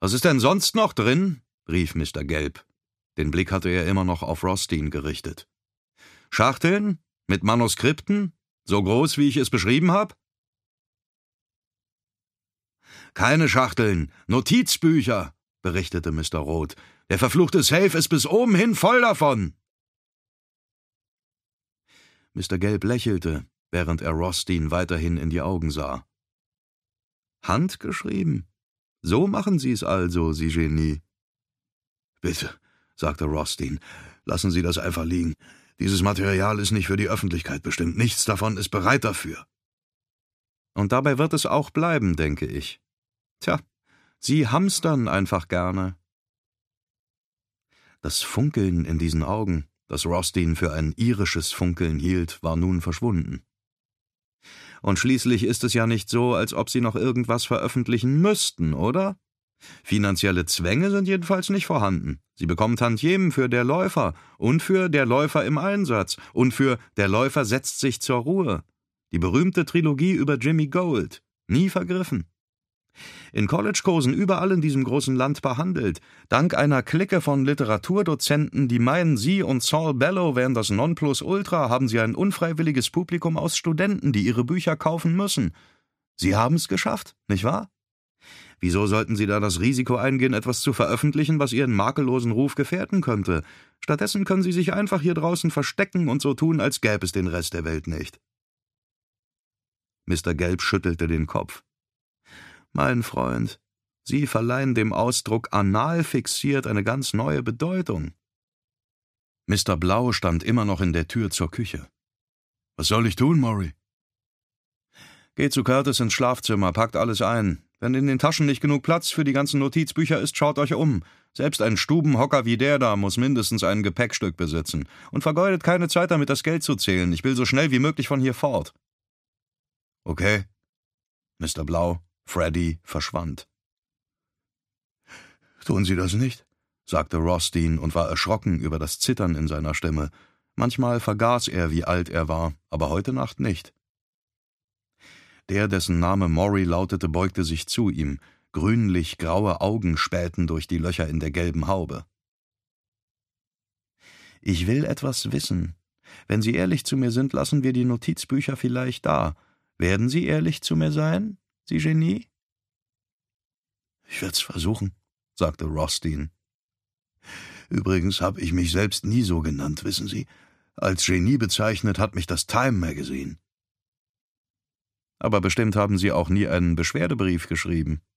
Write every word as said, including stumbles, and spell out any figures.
»Was ist denn sonst noch drin?« rief Mister Gelb. Den Blick hatte er immer noch auf Rothstein gerichtet. »Schachteln? Mit Manuskripten? So groß, wie ich es beschrieben habe?« »Keine Schachteln, Notizbücher«, berichtete Mister Roth. »Der verfluchte Safe ist bis oben hin voll davon.« Mister Gelb lächelte, während er Rothstein weiterhin in die Augen sah. »Handgeschrieben? So machen Sie es also, Sie Genie.« »Bitte«, sagte Rothstein, »lassen Sie das einfach liegen. Dieses Material ist nicht für die Öffentlichkeit bestimmt. Nichts davon ist bereit dafür.« »Und dabei wird es auch bleiben, denke ich. Tja, Sie hamstern einfach gerne.« Das Funkeln in diesen Augen, das Rothstein für ein irisches Funkeln hielt, war nun verschwunden. Und schließlich ist es ja nicht so, als ob Sie noch irgendwas veröffentlichen müssten, oder? Finanzielle Zwänge sind jedenfalls nicht vorhanden. Sie bekommen Tantiemen für Der Läufer und für Der Läufer im Einsatz und für Der Läufer setzt sich zur Ruhe. Die berühmte Trilogie über Jimmy Gold. Nie vergriffen. In Collegekursen überall in diesem großen Land behandelt. Dank einer Clique von Literaturdozenten, die meinen, Sie und Saul Bellow wären das Nonplusultra, haben Sie ein unfreiwilliges Publikum aus Studenten, die Ihre Bücher kaufen müssen. Sie haben es geschafft, nicht wahr? Wieso sollten Sie da das Risiko eingehen, etwas zu veröffentlichen, was Ihren makellosen Ruf gefährden könnte? Stattdessen können Sie sich einfach hier draußen verstecken und so tun, als gäbe es den Rest der Welt nicht. Mister Gelb schüttelte den Kopf. »Mein Freund, Sie verleihen dem Ausdruck anal fixiert eine ganz neue Bedeutung.« Mister Blau stand immer noch in der Tür zur Küche. »Was soll ich tun, Maury?« »Geht zu Curtis ins Schlafzimmer, packt alles ein. Wenn in den Taschen nicht genug Platz für die ganzen Notizbücher ist, schaut euch um. Selbst ein Stubenhocker wie der da muss mindestens ein Gepäckstück besitzen. Und vergeudet keine Zeit damit, das Geld zu zählen. Ich will so schnell wie möglich von hier fort.« »Okay.« Mister Blau, Freddy, verschwand. »Tun Sie das nicht?«, sagte Rothstein und war erschrocken über das Zittern in seiner Stimme. Manchmal vergaß er, wie alt er war, aber heute Nacht nicht. Der, dessen Name Maury lautete, beugte sich zu ihm. Grünlich-graue Augen spähten durch die Löcher in der gelben Haube. »Ich will etwas wissen. Wenn Sie ehrlich zu mir sind, lassen wir die Notizbücher vielleicht da. Werden Sie ehrlich zu mir sein, Sie Genie?« »Ich werd's versuchen«, sagte Rothstein. »Übrigens habe ich mich selbst nie so genannt, wissen Sie. Als Genie bezeichnet hat mich das Time Magazine.« »Aber bestimmt haben Sie auch nie einen Beschwerdebrief geschrieben.«